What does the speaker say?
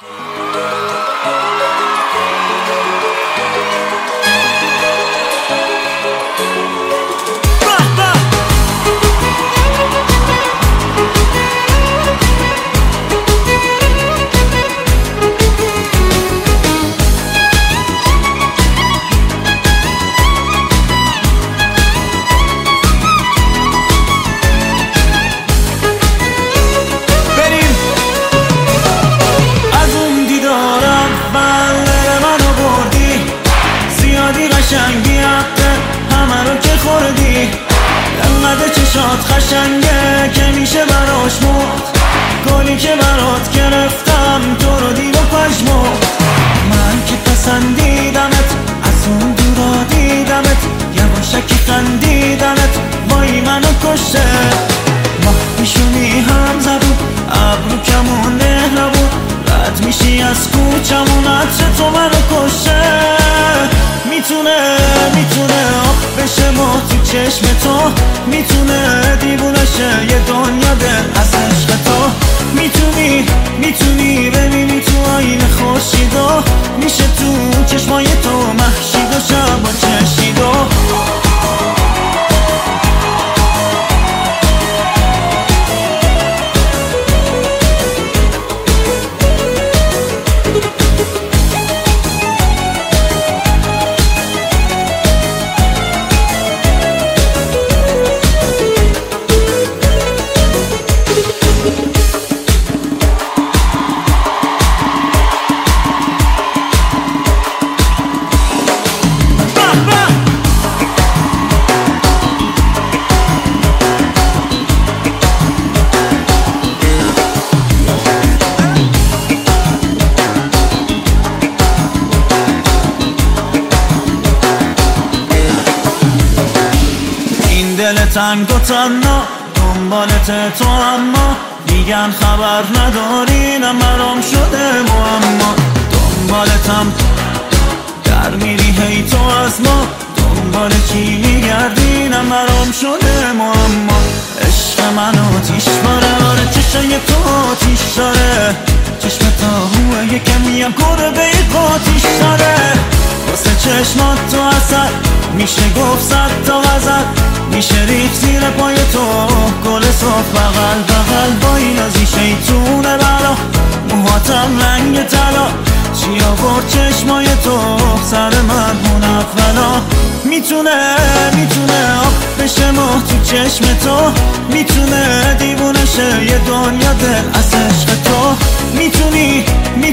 قشنگی حقه همه رو که خوردی، انقدر چشات خشنگه که میشه براش مرد. گلی که برات گرفتم تو رو دید و پشمرد. من که پسندیدمت از اون دورا دیدمت، یواشکی خندیدمت وای منو کشته. ماه پیشونی هم زبون ابرو کمون نهره بود، رد میشی از کوچمون عطر تو منو کشته. میتونه آب بشه ما تو چشم تو، میتونه دیوونه شه یه دنیا دل از عشق تو. میتونی ببینی تو آینه خورشید و میشه تو چشمای تو محشید و شب و چشید و دل تنگ و تنها دنبالت تو، اما میگن خبر نداری نمرام شده معما. دنبالتم در میری هی تو از ما، دنبال چی میگردی نمرام شده معما. عشق من آتیش باره، آره چشای تو آتیش داره، چشم تا یه کمی هم گربه قاتیش داره. واسه چشمات تو اثر میشه گفت صد تا غزل، میشه ریخت زیر پای تو گل صاف بغل بغل. با این ازی شیطونه بلا موهاتم رنگ طلا، چی آورد چشمای تو سر من منولا. میتونه آب بشه ماه تو چشم تو، میتونه دیوونه شه یه دنیا دل از عشق تو.